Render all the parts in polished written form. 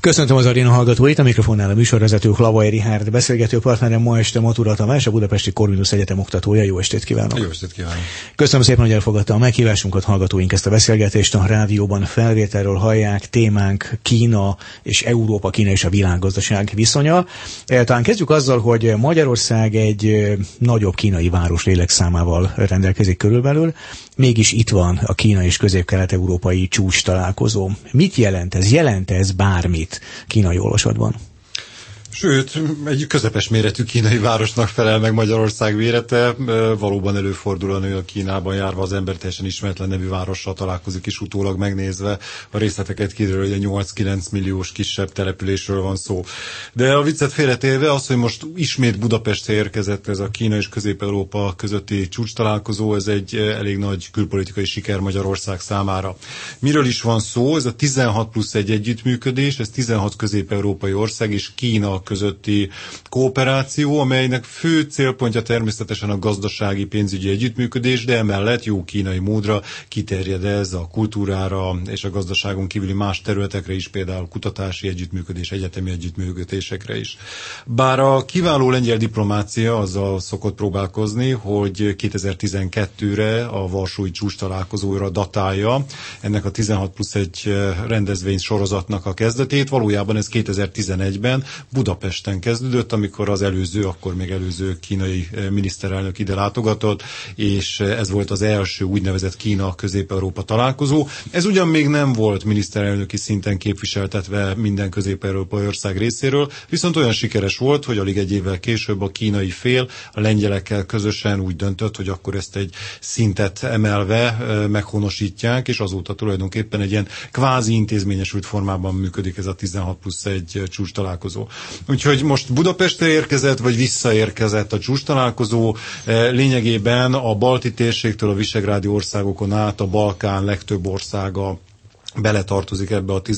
Köszöntöm az aréna hallgatóit, a mikrofonnál a műsorvezető Hlavaj Richárd, beszélgető partnerem ma este Matura Tamás, a Budapesti Corvinus Egyetem oktatója. Jó estét kívánok! Jó estét kívánok! Köszönöm szépen, hogy elfogadta a meghívásunkat, hallgatóink ezt a beszélgetést a rádióban felvételről hallják. Témánk Kína és Európa, Kína és a világgazdaság viszonya. Talán kezdjük azzal, hogy Magyarország egy nagyobb kínai város lélekszámával rendelkezik körülbelül, mégis itt van a Kína és közép-kelet-európai csúcs találkozó. Mit jelent ez? Jelent ez bármit kínai olvasatban? Sőt, egy közepes méretű kínai városnak felel meg Magyarország mérete. Valóban előfordul, hogy a Kínában járva az ember teljesen ismeretlen nevű várossal találkozik, és utólag megnézve a részleteket kiderül, hogy a 8-9 milliós kisebb településről van szó. De a viccet félretéve az, hogy most ismét Budapestre érkezett ez a Kína és Közép-Európa közötti csúcs találkozó, ez egy elég nagy külpolitikai siker Magyarország számára. Miről is van szó? Ez a 16+1 együttműködés, ez 16 közép-európai ország és Kína közötti kooperáció, amelynek fő célpontja természetesen a gazdasági, pénzügyi együttműködés, de emellett jó kínai módra kiterjed ez a kultúrára és a gazdaságon kívüli más területekre is, például kutatási együttműködés, egyetemi együttműködésekre is. Bár a kiváló lengyel diplomácia azzal szokott próbálkozni, hogy 2012-re a varsói csúcs találkozóra datálja ennek a 16+1 rendezvény sorozatnak a kezdetét, valójában ez 2011-ben Budapesten kezdődött, amikor az akkor még előző kínai miniszterelnök ide látogatott, és ez volt az első úgynevezett Kína-Közép-Európa találkozó. Ez ugyan még nem volt miniszterelnöki szinten képviseltetve minden közép-európai ország részéről, viszont olyan sikeres volt, hogy alig egy évvel később a kínai fél a lengyelekkel közösen úgy döntött, hogy akkor ezt egy szintet emelve meghonosítják, és azóta tulajdonképpen egy ilyen kvázi intézményesült formában működik ez a 16+1 csúcs találkozó. Úgyhogy most Budapestre érkezett, vagy visszaérkezett a csúcs találkozó. Lényegében a balti térségtől a visegrádi országokon át a Balkán legtöbb országa beletartozik ebbe a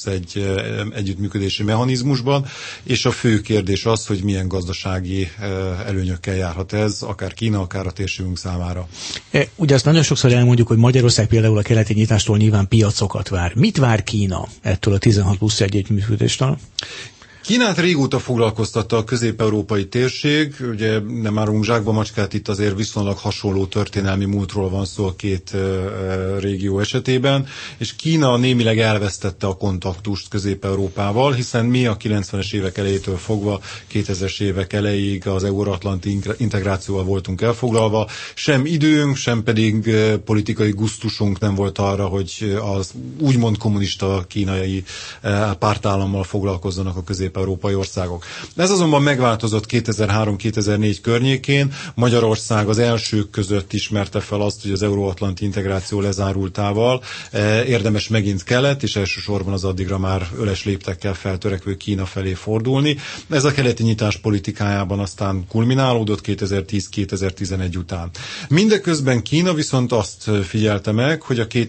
16+1 együttműködési mechanizmusban, és a fő kérdés az, hogy milyen gazdasági előnyökkel járhat ez, akár Kína, akár a térségünk számára. Ugye azt nagyon sokszor elmondjuk, hogy Magyarország például a keleti nyitástól nyilván piacokat vár. Mit vár Kína ettől a 16+1 együttműködéstől? Kínát régóta foglalkoztatta a közép-európai térség, ugye nem árulunk zsákba macskát, itt azért viszonylag hasonló történelmi múltról van szó a két régió esetében, és Kína némileg elvesztette a kontaktust Közép-Európával, hiszen mi a 90-es évek elejétől fogva 2000-es évek elejéig az euróatlanti integrációval voltunk elfoglalva, sem időnk, sem pedig politikai gusztusunk nem volt arra, hogy az úgymond kommunista kínai pártállammal foglalkozzanak a közép-európai országok. Ez azonban megváltozott 2003-2004 környékén. Magyarország az elsők között ismerte fel azt, hogy az euróatlanti integráció lezárultával érdemes megint kelet, és elsősorban az addigra már öles léptekkel feltörekvő Kína felé fordulni. Ez a keleti nyitás politikájában aztán kulminálódott 2010-2011 után. Mindeközben Kína viszont azt figyelte meg, hogy a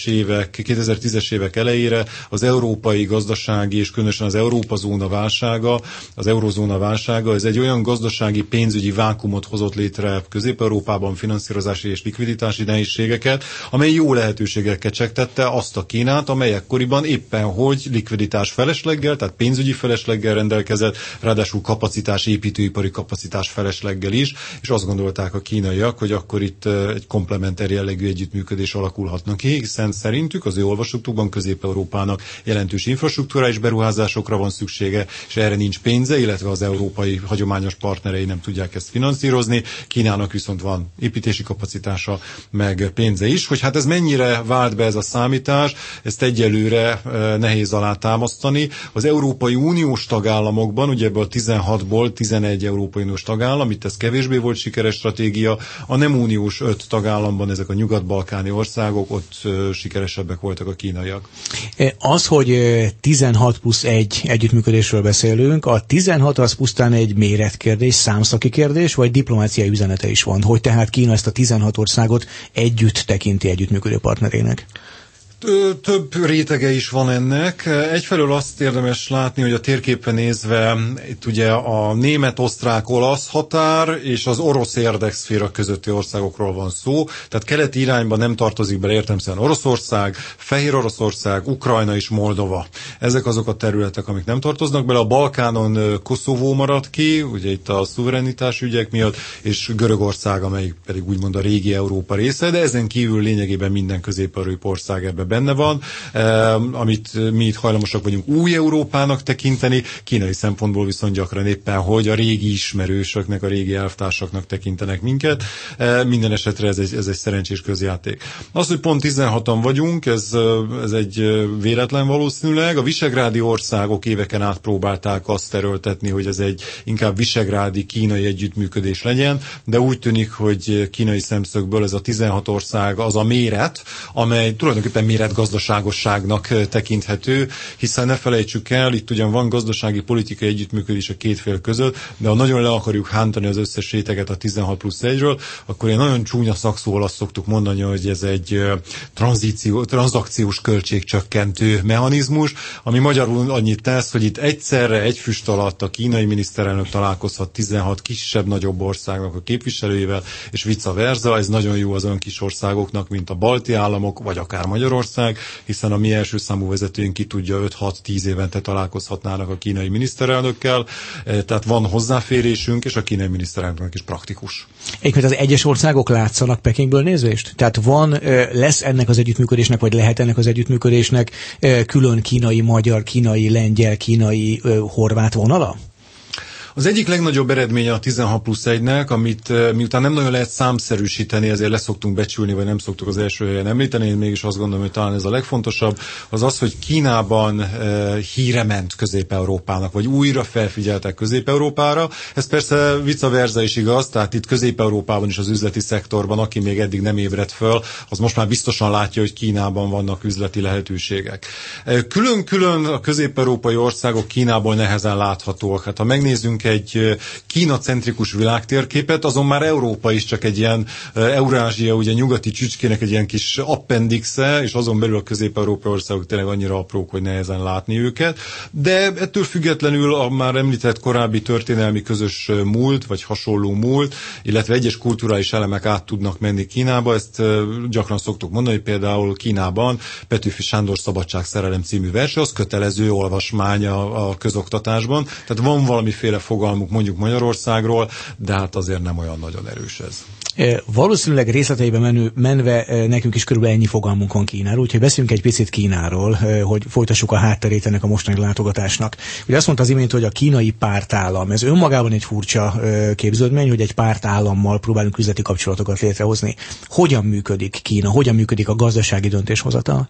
2010-es évek elejére az európai gazdasági és különösen az az eurozóna válsága, ez egy olyan gazdasági pénzügyi vákumot hozott létre Közép-Európában, finanszírozási és likviditási nehézségeket, amely jó lehetőséggel kecsegtette azt a Kínát, amely ekkoriban éppen hogy likviditás felesleggel, tehát pénzügyi felesleggel rendelkezett, ráadásul építőipari kapacitás felesleggel is, és azt gondolták a kínaiak, hogy akkor itt egy komplementer jellegű együttműködés alakulhatna ki, hiszen szerintük az ő olvasatukban Közép-Európának jelentős infrastruktúrális beruházásokra van szüksége, és erre nincs pénze, illetve az európai hagyományos partnerei nem tudják ezt finanszírozni. Kínának viszont van építési kapacitása, meg pénze is. Hogy hát ez mennyire vált be ez a számítás, ezt egyelőre nehéz alátámasztani. Az Európai Uniós tagállamokban, ugye ebből a 16-ból 11 Európai Uniós tagállam, itt ez kevésbé volt sikeres stratégia, a nem uniós 5 tagállamban, ezek a nyugat-balkáni országok, ott sikeresebbek voltak a kínaiak. Az, hogy 16+1 együttműködésről beszélünk, a 16 az pusztán egy méretkérdés, számszaki kérdés, vagy diplomáciai üzenete is van, hogy tehát Kína ezt a 16 országot együtt tekinti együttműködő partnerének? Több rétege is van ennek. Egyfelől azt érdemes látni, hogy a térképen nézve itt ugye a német-osztrák-olasz határ és az orosz érdekszféra közötti országokról van szó. Tehát keleti irányban nem tartozik bele értelemszerűen Oroszország, Fehér Oroszország, Ukrajna és Moldova. Ezek azok a területek, amik nem tartoznak bele. A Balkánon Koszovó maradt ki, ugye itt a szuverenitás ügyek miatt, és Görögország, amelyik pedig úgymond a régi Európa része, de ezen kívül lényegében minden közép-európai ország ebbe benne van, amit mi itt hajlamosak vagyunk új Európának tekinteni, kínai szempontból viszont gyakran éppen, hogy a régi ismerősöknek, a régi elvtársaknak tekintenek minket. Minden esetre ez egy szerencsés közjáték. Az, hogy pont 16-an vagyunk, ez egy véletlen valószínűleg. A visegrádi országok éveken át próbálták azt erőltetni, hogy ez egy inkább visegrádi kínai együttműködés legyen, de úgy tűnik, hogy kínai szemszögből ez a 16 ország az a méret, amely tulajdonképpen méretgazdaságosságnak tekinthető, hiszen ne felejtsük el, itt ugyan van gazdasági politikai együttműködés a két fél között, de ha nagyon le akarjuk hántani az összes réteget a 16+1-ről, akkor ilyen nagyon csúnya szakszóval azt szoktuk mondani, hogy ez egy tranzakciós költségcsökkentő mechanizmus, ami magyarul annyit tesz, hogy itt egyszerre egy füst alatt a kínai miniszterelnök találkozhat 16 kisebb-nagyobb országnak a képviselőivel, és vice versa. Ez nagyon jó az olyan kis országoknak, mint a balti államok, vagy akár Magyarország, hiszen a mi első számú vezetőink ki tudja 5-6-10 évente találkozhatnának a kínai miniszterelnökkel, tehát van hozzáférésünk, és a kínai miniszterelnöknek is praktikus. Egyébként az egyes országok látszanak Pekingből nézvést? Tehát lesz ennek az együttműködésnek, vagy lehet ennek az együttműködésnek külön kínai, magyar, kínai, lengyel, kínai, horvát vonala? Az egyik legnagyobb eredménye a 16+1-nek, amit miután nem nagyon lehet számszerűsíteni, ezért leszoktunk becsülni, vagy nem szoktuk az első helyen említeni, én mégis azt gondolom, hogy talán ez a legfontosabb, az az, hogy Kínában híre ment Közép-Európának, vagy újra felfigyeltek Közép-Európára. Ez persze vice versa is igaz, tehát itt Közép-Európában is az üzleti szektorban, aki még eddig nem ébredt föl, az most már biztosan látja, hogy Kínában vannak üzleti lehetőségek. Külön-külön a közép-európai országok Kínából nehezen láthatóak. Hát ha megnézzünk egy Kína-centrikus világtérképet, azon már Európa is csak egy ilyen Eurázsia, ugye nyugati csücskének egy ilyen kis appendixe, és azon belül a közép-európai országok tényleg annyira aprók, hogy nehezen látni őket. De ettől függetlenül a már említett korábbi történelmi közös múlt, vagy hasonló múlt, illetve egyes kulturális elemek át tudnak menni Kínába. Ezt gyakran szoktuk mondani, például Kínában Petőfi Sándor Szabadságszerelem című verse, az kötelező olvasmány a közoktatásban. Tehát van valamiféle fogalmuk mondjuk Magyarországról, de hát azért nem olyan nagyon erős ez. Valószínűleg részleteiben menve nekünk is körülbelül ennyi fogalmunk van Kínáról, úgyhogy beszéljünk egy picit Kínáról, hogy folytassuk a hátterét ennek a mostani látogatásnak. Ugye azt mondta az imént, hogy a kínai pártállam, ez önmagában egy furcsa képződmény, hogy egy pártállammal próbálunk üzleti kapcsolatokat létrehozni. Hogyan működik Kína, hogyan működik a gazdasági döntéshozatal?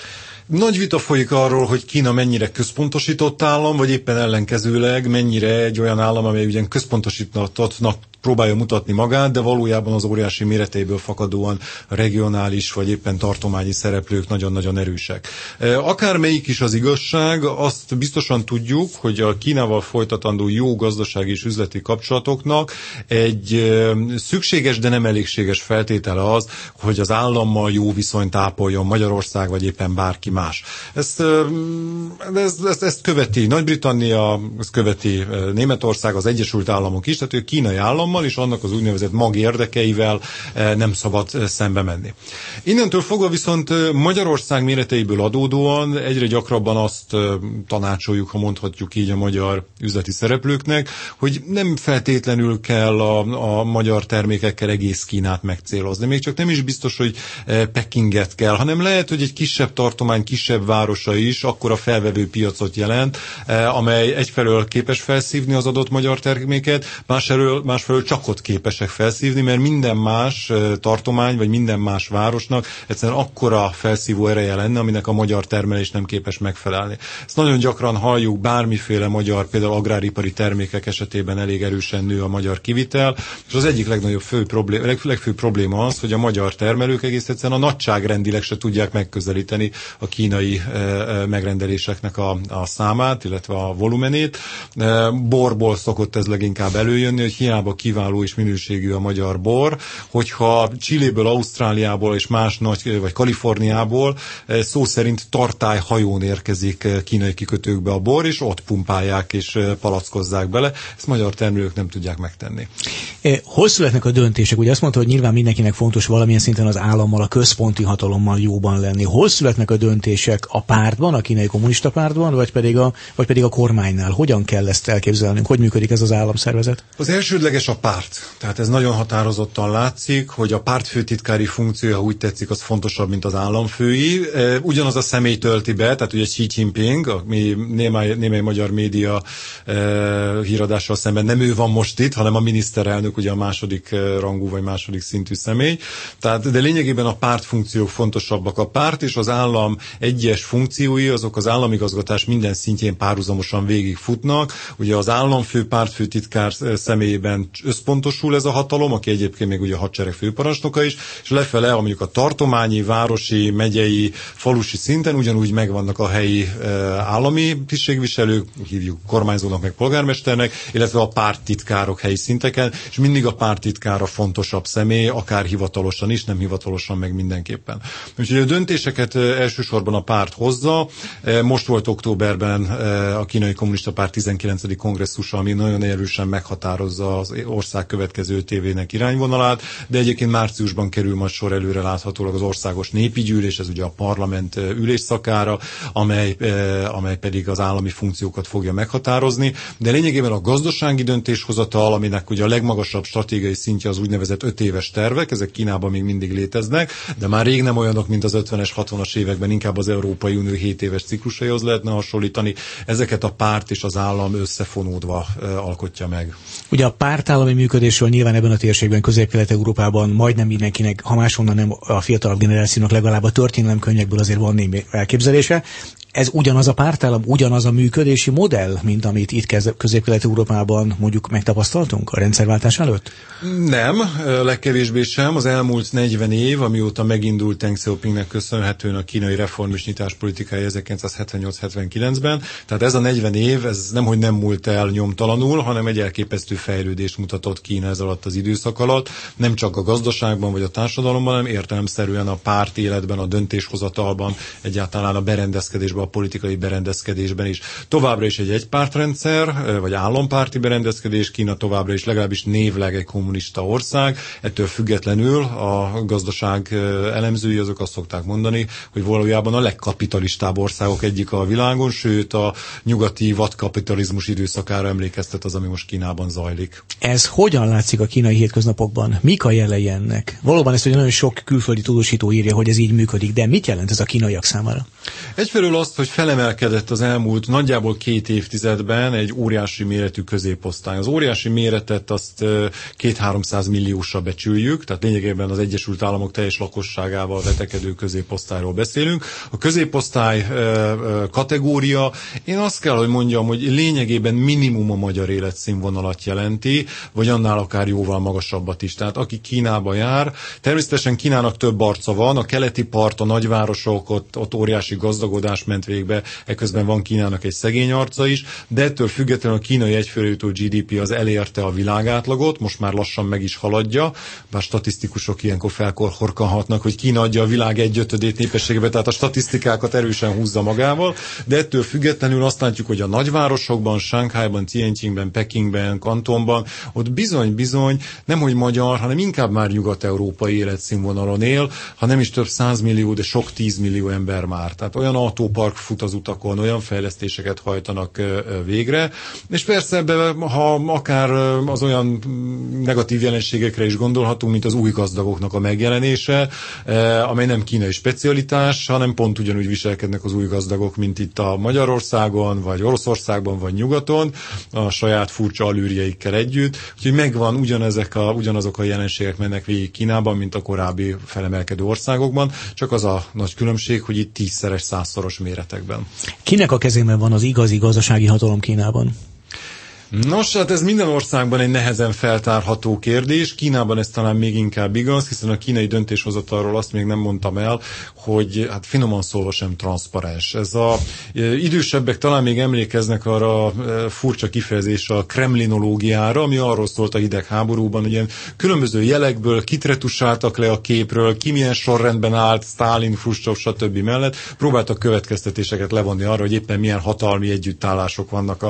Nagy vita folyik arról, hogy Kína mennyire központosított állam, vagy éppen ellenkezőleg mennyire egy olyan állam, amely ugyan központosítottnak próbálja mutatni magát, de valójában az óriási méretéből fakadóan regionális vagy éppen tartományi szereplők nagyon-nagyon erősek. Akármelyik is az igazság, azt biztosan tudjuk, hogy a Kínával folytatandó jó gazdasági és üzleti kapcsolatoknak egy szükséges, de nem elégséges feltétele az, hogy az állammal jó viszonyt ápoljon Magyarország, vagy éppen bárki más. Ezt követi Nagy-Britannia, ezt követi Németország, az Egyesült Államok is, tehát ők kínai állam és annak az úgynevezett magérdekeivel nem szabad szembe menni. Innentől fogva viszont Magyarország méreteiből adódóan egyre gyakrabban azt tanácsoljuk, ha mondhatjuk így a magyar üzleti szereplőknek, hogy nem feltétlenül kell a magyar termékekkel egész Kínát megcélozni. Még csak nem is biztos, hogy Pekinget kell, hanem lehet, hogy egy kisebb tartomány, kisebb városa is akkora felvevő piacot jelent, amely egyfelől képes felszívni az adott magyar terméket, másfelől csak ott képesek felszívni, mert minden más tartomány, vagy minden más városnak egyszerűen akkora felszívó ereje lenne, aminek a magyar termelés nem képes megfelelni. Ezt nagyon gyakran halljuk, bármiféle magyar, például agráripari termékek esetében elég erősen nő a magyar kivitel, és az egyik legfőbb probléma az, hogy a magyar termelők egész egyszerűen a nagyságrendileg se tudják megközelíteni a kínai megrendeléseknek a számát, illetve a volumenét. Borból szokott ez leginkább előjönni, hogy hiába kiváló és minőségű a magyar bor, hogyha Chiléből, Ausztráliából és más nagy, vagy Kaliforniából szó szerint tartályhajón érkezik kínai kikötőkbe a bor, és ott pumpálják és palackozzák bele. Ezt magyar termelők nem tudják megtenni. Hol születnek a döntések? Ugye azt mondta, hogy nyilván mindenkinek fontos valamilyen szinten az állammal, a központi hatalommal jóban lenni. Hol születnek a döntések? A pártban, a kínai kommunista pártban, vagy pedig a kormánynál? Hogyan kell ezt elképzelnünk? Hogy működik ez az államszervezet? Az elsődleges a párt. Tehát ez nagyon határozottan látszik, hogy a pártfőtitkári funkciója, úgy tetszik, az fontosabb, mint az államfői. Ugyanaz a személy tölti be, tehát ugye Xi Jinping, ami némely magyar média híradással szemben nem ő van most itt, hanem a miniszterelnök, ugye a második rangú vagy második szintű személy. Tehát, de lényegében a pártfunkciók fontosabbak. A párt és az állam egyes funkciói, azok az államigazgatás minden szintjén párhuzamosan végigfutnak. Ugye az államfő, pártfőtitkár személyében összpontosul ez a hatalom, aki egyébként még ugye a hadsereg főparancsnoka is, és lefele, mondjuk a tartományi, városi, megyei, falusi szinten ugyanúgy megvannak a helyi állami tisztségviselők, hívjuk kormányzónak meg polgármesternek, illetve a párttitkárok helyi szinteken, és mindig a párttitkár a fontosabb személy, akár hivatalosan is, nem hivatalosan meg mindenképpen. Úgyhogy a döntéseket elsősorban a párt hozza. Most volt októberben a Kínai Kommunista Párt 19. kongresszusa, ami nagyon erősen meghatározza az ország következő 5 évének irányvonalát, de egyébként márciusban kerül majd sor előre láthatólag az országos népi gyűlés, ez ugye a parlament ülésszakára, amely pedig az állami funkciókat fogja meghatározni, de lényegében a gazdasági döntéshozatal, aminek ugye a legmagasabb stratégiai szintje az úgynevezett 5 éves tervek, ezek Kínában még mindig léteznek, de már rég nem olyanok, mint az 50-es, 60-as években, inkább az Európai Unió 7 éves ciklusaihoz lehetne hasonlítani. Ezeket a párt és az állam összefonódva alkotja meg. Ugye a pártállami működésről nyilván ebben a térségben, Közép-Kelet-Európában majdnem mindenkinek, ha máshonnan nem a fiatalabb generációnak, legalább a történelemkönyvekből azért van némi elképzelése. Ez ugyanaz a pártállam, ugyanaz a működési modell, mint amit itt Közép-Kelet-Európában mondjuk megtapasztaltunk a rendszerváltás előtt? Nem, legkevésbé sem. Az elmúlt 40 év, amióta megindult Deng Xiaopingnek köszönhetően a kínai reform és nyitás politikája 1978-79-ben. Tehát ez a 40 év, ez nemhogy nem múlt el nyomtalanul, hanem egy elképesztő fejlődést mutatott Kína ez alatt az időszak alatt. Nem csak a gazdaságban vagy a társadalomban, hanem értelemszerűen a párt életben, a döntéshozatalban, egyáltalán a berendezkedésben, a politikai berendezkedésben is. Továbbra is egy egypártrendszer, vagy állampárti berendezkedés, Kína továbbra is legalábbis névleg egy kommunista ország. Ettől függetlenül a gazdaság elemzői azok azt szokták mondani, hogy valójában a legkapitalistább országok egyik a világon, sőt a nyugati vadkapitalizmus időszakára emlékeztet az, ami most Kínában zajlik. Ez hogyan látszik a kínai hétköznapokban? Mik a jelei ennek? Valóban ezt ugye nagyon sok külföldi tudósító írja, hogy ez így működik, de mit jelent ez a kínaiak számára? Egyfelől azt, hogy felemelkedett az elmúlt nagyjából 2 évtizedben egy óriási méretű középosztály. Az óriási méretet azt 200-300 milliósra becsüljük, tehát lényegében az Egyesült Államok teljes lakosságával vetekedő középosztályról beszélünk. A középosztály kategória, én azt kell, hogy mondjam, hogy lényegében minimum a magyar életszínvonalat jelenti, vagy annál akár jóval magasabbat is. Tehát aki Kínába jár, természetesen Kínának több arca van, a keleti part, a nagyvárosok, ott óriási gazdagodás ment végbe, eközben van Kínának egy szegény arca is, de ettől függetlenül a kínai egyfőre jutó GDP az elérte a világátlagot, most már lassan meg is haladja, bár statisztikusok ilyenkor felkorkanhatnak, hogy Kína adja a világ 1/5 népességbe, tehát a statisztikákat erősen húzza magával, de ettől függetlenül azt látjuk, hogy a nagyvárosokban, Shanghaiban, Tianjinben, Pekingben, Kantonban, ott bizony nemhogy magyar, hanem inkább már nyugat-európai életszínvonalon él, ha nem is több 100 millió, de sok 10 millió ember már. Tehát olyan autópark fut az utakon, olyan fejlesztéseket hajtanak végre, és persze ebbe, ha akár az olyan negatív jelenségekre is gondolhatunk, mint az új gazdagoknak a megjelenése, amely nem kínai specialitás, hanem pont ugyanúgy viselkednek az új gazdagok, mint itt a Magyarországon, vagy Oroszországban, vagy nyugaton, a saját furcsa allűrjeikkel együtt. Úgyhogy megvan ugyanazok a jelenségek mennek végig Kínában, mint a korábbi felemelkedő országokban, csak az a nagy különbség, hogy itt 10-szeres, 100-szoros méretekben. Kinek a kezében van az igazi gazdasági hatalom Kínában? Nos, hát ez minden országban egy nehezen feltárható kérdés. Kínában ez talán még inkább igaz, hiszen a kínai döntéshozatalról azt még nem mondtam el, hogy hát finoman szólva sem transzparens. Ez a idősebbek talán még emlékeznek arra a furcsa kifejezésre, a kremlinológiára, ami arról szólt a hidegháborúban, hogy ilyen különböző jelekből kitretusáltak le a képről, ki milyen sorrendben állt, Sztálin, Hruscsov, stb. Mellett próbáltak következtetéseket levonni arra, hogy éppen milyen hatalmi együttállások vannak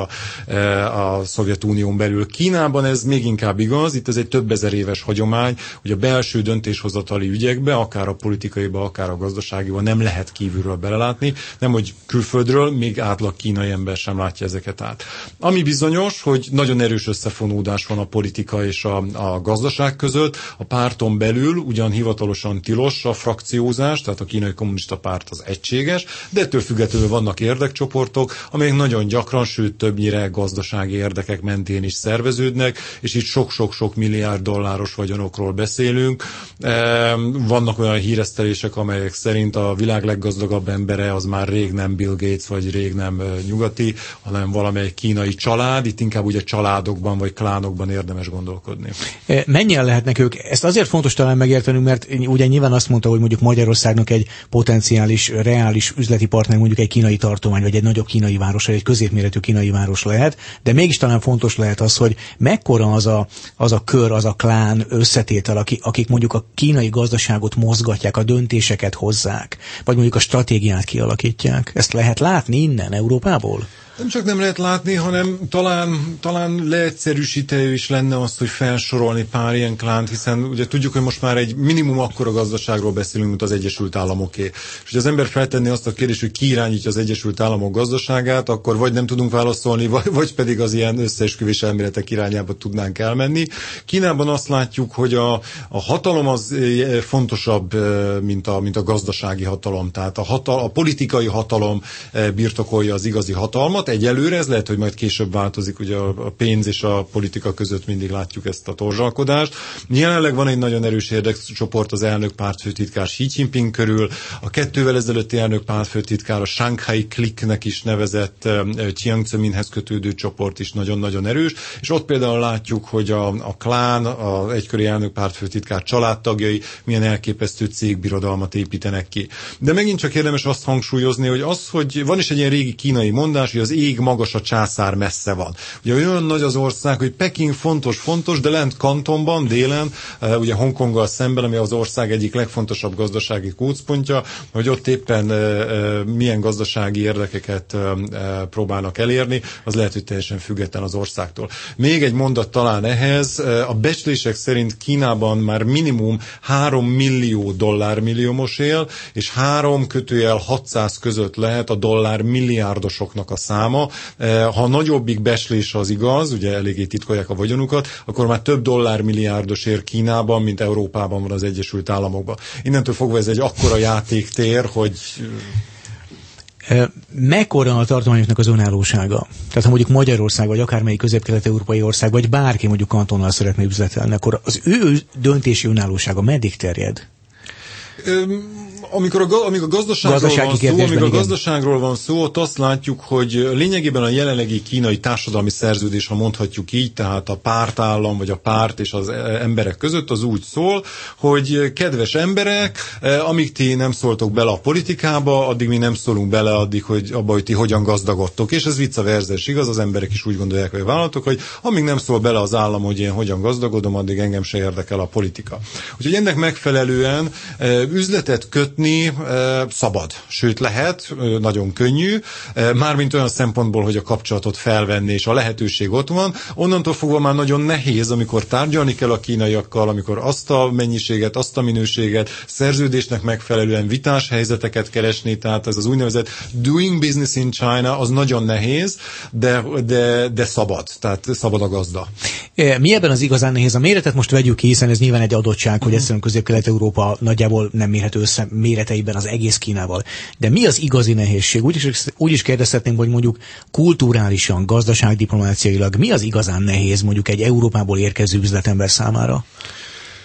a Szovjetunión belül. Kínában ez még inkább igaz, itt ez egy több ezer éves hagyomány, hogy a belső döntéshozatali ügyekbe, akár a politikaiba, akár a gazdaságiba nem lehet kívülről belelátni, nem hogy külföldről, még átlag kínai ember sem látja ezeket át. Ami bizonyos, hogy nagyon erős összefonódás van a politika és a gazdaság között, a párton belül ugyan hivatalosan tilos a frakciózás, tehát a kínai kommunista párt az egységes, de ettől függetlenül vannak érdekcsoportok, amelyek nagyon gyakran, sőt többnyire gazdasági érdekek mentén is szerveződnek, és itt sok-sok-sok milliárd dolláros vagyonokról beszélünk. Vannak olyan híresztelések, amelyek szerint a világ leggazdagabb embere az már rég nem Bill Gates, vagy rég nem nyugati, hanem valamelyik kínai család. Itt inkább ugye családokban vagy klánokban érdemes gondolkodni. Mennyien lehetnek ők? Ezt azért fontos talán megértenünk, mert ugye nyilván azt mondta, hogy mondjuk Magyarországnak egy potenciális, reális üzleti partner mondjuk egy kínai tartomány, vagy egy nagyobb kínai város, vagy egy középméretű kínai város lehet, de mégis talán fontos lehet az, hogy mekkora az a kör, az a klán összetétel, akik mondjuk a kínai gazdaságot mozgatják, a döntéseket hozzák, vagy mondjuk a stratégiát kialakítják. Ezt lehet látni innen, Európából? Nem csak nem lehet látni, hanem talán leegyszerűsítő is lenne az, hogy felsorolni pár ilyen klánt, hiszen ugye tudjuk, hogy most már egy minimum akkora gazdaságról beszélünk, mint az Egyesült Államoké. És hogy az ember feltenni azt a kérdést, hogy ki irányítja az Egyesült Államok gazdaságát, akkor vagy nem tudunk válaszolni, vagy pedig az ilyen összeesküvés elméletek irányába tudnánk elmenni. Kínában azt látjuk, hogy a hatalom az fontosabb, mint a gazdasági hatalom. Tehát a politikai hatalom birtokolja az igazi hatalmat. Egyelőre ez lehet, hogy majd később változik, ugye a pénz és a politika között mindig látjuk ezt a torzsalkodást. Jelenleg van egy nagyon erős érdekcsoport az elnök pártfőtitkár Xi Jinping körül, a 2 ezelőtti elnök pártfőtitkár a Shanghai Clique-nek is nevezett Jiang Zeminhez kötődő csoport is nagyon-nagyon erős, és ott például látjuk, hogy a klán, az egykori elnök pártfőtitkár családtagjai milyen elképesztő cégbirodalmat építenek ki. De megint csak érdemes azt hangsúlyozni, hogy van is egy ilyen régi kínai mondás, hogy az ég magas, a császár messze van. Ugye olyan nagy az ország, hogy Peking fontos, de lent Kantonban, délen, ugye Hongkonggal szemben, ami az ország egyik legfontosabb gazdasági kócpontja, hogy ott éppen milyen gazdasági érdekeket próbálnak elérni, az lehet, hogy teljesen független az országtól. Még egy mondat talán ehhez, a becslések szerint Kínában már minimum 3 millió dollármilliómos él, és 3-600 között lehet a dollár milliárdosoknak a száma. Ha a nagyobbik becslés az igaz, ugye eléggé titkolják a vagyonukat, akkor már több dollármilliárdos ér Kínában, mint Európában van az Egyesült Államokban. Innentől fogva ez egy akkora játéktér, hogy... Mekkora a tartományoknak az önállósága? Tehát ha mondjuk Magyarország, vagy akármelyik közép-kelet-európai ország, vagy bárki mondjuk kantonnal szeretne üzletelni, akkor az ő döntési önállósága meddig terjed? Amikor a gazdaságról van szó, ott azt látjuk, hogy lényegében a jelenlegi kínai társadalmi szerződés, ha mondhatjuk így, tehát a pártállam, vagy a párt és az emberek között az úgy szól, hogy kedves emberek, amíg ti nem szóltok bele a politikába, addig mi nem szólunk bele addig, hogy ti hogyan gazdagodtok. És ez vice versa is igaz, az emberek is úgy gondolják, hogy a vállalatok, hogy amíg nem szól bele az állam, hogy én hogyan gazdagodom, addig engem se érdekel a politika. Úgyhogy ennek megfelelően üzletet kötni szabad. Sőt lehet, nagyon könnyű, mármint olyan szempontból, hogy a kapcsolatot felvenni, és a lehetőség ott van. Onnantól fogva már nagyon nehéz, amikor tárgyalni kell a kínaiakkal, amikor azt a mennyiséget, azt a minőséget, szerződésnek megfelelően vitás helyzeteket keresni, tehát ez az úgynevezett doing business in China, az nagyon nehéz, de szabad. Tehát szabad a gazda. Mi ebben az igazán nehéz? A méretet most vegyük ki, hiszen ez nyilván egy adottság, hogy egyszerűen Közép-Kelet-Európa nagyjából nem mérhető össze méreteiben az egész Kínával. De mi az igazi nehézség? Úgy is kérdezhetnénk, hogy mondjuk kulturálisan, gazdaságdiplomáciailag mi az igazán nehéz mondjuk egy Európából érkező üzletember számára?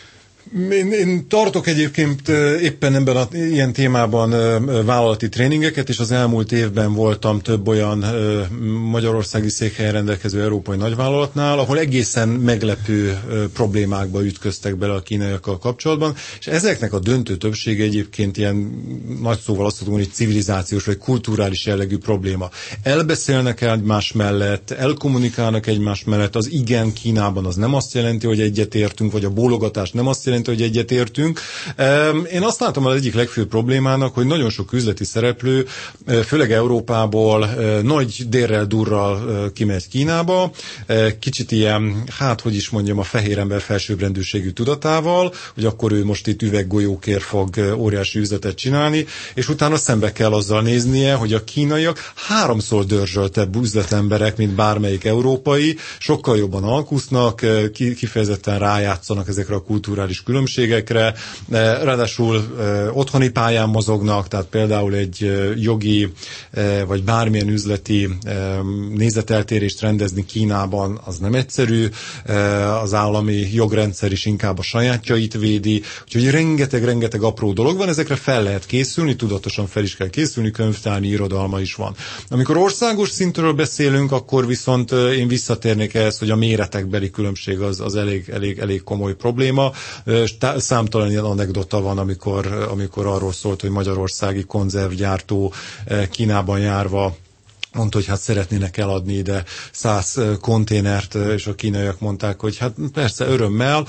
Én tartok egyébként éppen ebben ilyen témában vállalati tréningeket, és az elmúlt évben voltam több olyan magyarországi székhelyen rendelkező európai nagyvállalatnál, ahol egészen meglepő problémákba ütköztek bele a kínaiakkal kapcsolatban, és ezeknek a döntő többsége egyébként ilyen nagy szóval azt tudom, hogy civilizációs vagy kulturális jellegű probléma. Elbeszélnek egymás mellett, elkommunikálnak egymás mellett, az igen Kínában az nem azt jelenti, hogy egyetértünk, vagy a bólogatás nem azt jelenti, hogy egyetértünk. Én azt látom az egyik legfőbb problémának, hogy nagyon sok üzleti szereplő, főleg Európából nagy dérrel-durral kimegy Kínába, kicsit ilyen, hogy is mondjam, a fehér ember felsőbbrendűségű tudatával, hogy akkor ő most itt üveggolyókért fog óriási üzletet csinálni, és utána szembe kell azzal néznie, hogy a kínaiak 3-szor dörzsöltebb üzletemberek, mint bármelyik európai, sokkal jobban alkusznak, kifejezetten rájátszanak ezekre a kulturális különbségekre, ráadásul otthoni pályán mozognak, tehát például egy jogi vagy bármilyen üzleti nézeteltérést rendezni Kínában az nem egyszerű, az állami jogrendszer is inkább a sajátjait védi, úgyhogy rengeteg apró dolog van, ezekre fel lehet készülni, tudatosan fel is kell készülni, könyvtárnyi irodalma is van. Amikor országos szintről beszélünk, akkor viszont én visszatérnék ehhez, hogy a méretekbeli különbség az elég komoly probléma. Számtalan ilyen anekdota van, amikor arról szólt, hogy magyarországi konzervgyártó Kínában járva mondta, hogy szeretnének eladni ide 100 konténert, és a kínaiak mondták, hogy persze örömmel,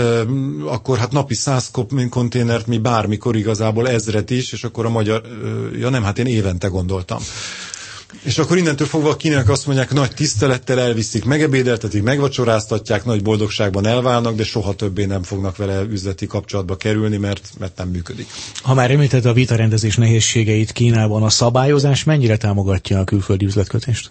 akkor napi 100 konténert mi bármikor igazából 1000 is, és akkor a magyar, én évente gondoltam. És akkor innentől fogva a kínaiak azt mondják, nagy tisztelettel elviszik, megebédeltetik, megvacsoráztatják, nagy boldogságban elválnak, de soha többé nem fognak vele üzleti kapcsolatba kerülni, mert nem működik. Ha már említette a vitarendezés nehézségeit Kínában, a szabályozás mennyire támogatja a külföldi üzletkötést?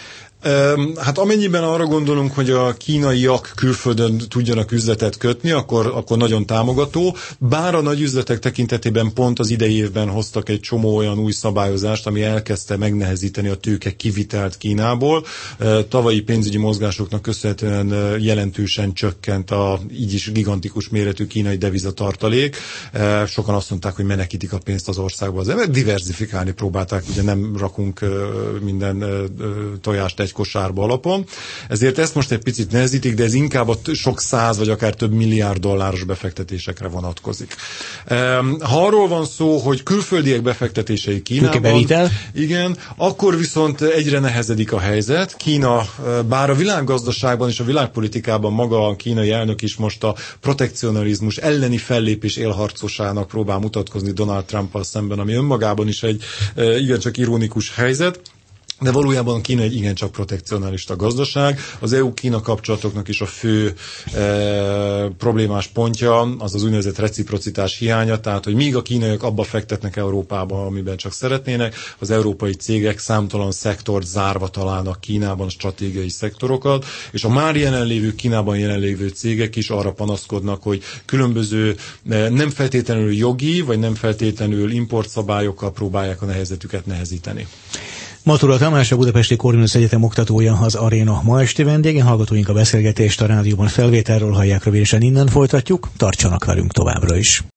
Amennyiben arra gondolunk, hogy a kínaiak külföldön tudjanak üzletet kötni, akkor nagyon támogató. Bár a nagy üzletek tekintetében pont az idei évben hoztak egy csomó olyan új szabályozást, ami elkezdte megnehezíteni a tőke kivitelt Kínából. Tavalyi pénzügyi mozgásoknak köszönhetően jelentősen csökkent a így is gigantikus méretű kínai devizatartalék. Sokan azt mondták, hogy menekítik a pénzt az országba. Az emberek diverzifikálni próbálták, ugye nem rakunk minden tojást egy kosárba alapon. Ezért ezt most egy picit nehezítik, de ez inkább a sok száz vagy akár több milliárd dolláros befektetésekre vonatkozik. Ha arról van szó, hogy külföldiek befektetései Kínában, igen, akkor viszont egyre nehezedik a helyzet. Kína, bár a világgazdaságban és a világpolitikában maga a kínai elnök is most a protekcionalizmus elleni fellépés élharcosának próbál mutatkozni Donald Trumpal szemben, ami önmagában is egy igencsak ironikus helyzet. De valójában Kína egy igencsak protekcionalista gazdaság. Az EU-Kína kapcsolatoknak is a fő problémás pontja az az úgynevezett reciprocitás hiánya, tehát hogy míg a kínaiak abba fektetnek Európába, amiben csak szeretnének, az európai cégek számtalan szektort zárva találnak Kínában, stratégiai szektorokat, és a már jelenlévő Kínában jelenlévő cégek is arra panaszkodnak, hogy különböző nem feltétlenül jogi, vagy nem feltétlenül importszabályokkal próbálják a helyzetüket nehezíteni. Matula Tamás, a Budapesti Corvinus Egyetem oktatója, az Aréna ma esti vendége. Hallgatóink a beszélgetést a rádióban felvételről hallják, rövidesen innen folytatjuk. Tartsanak velünk továbbra is.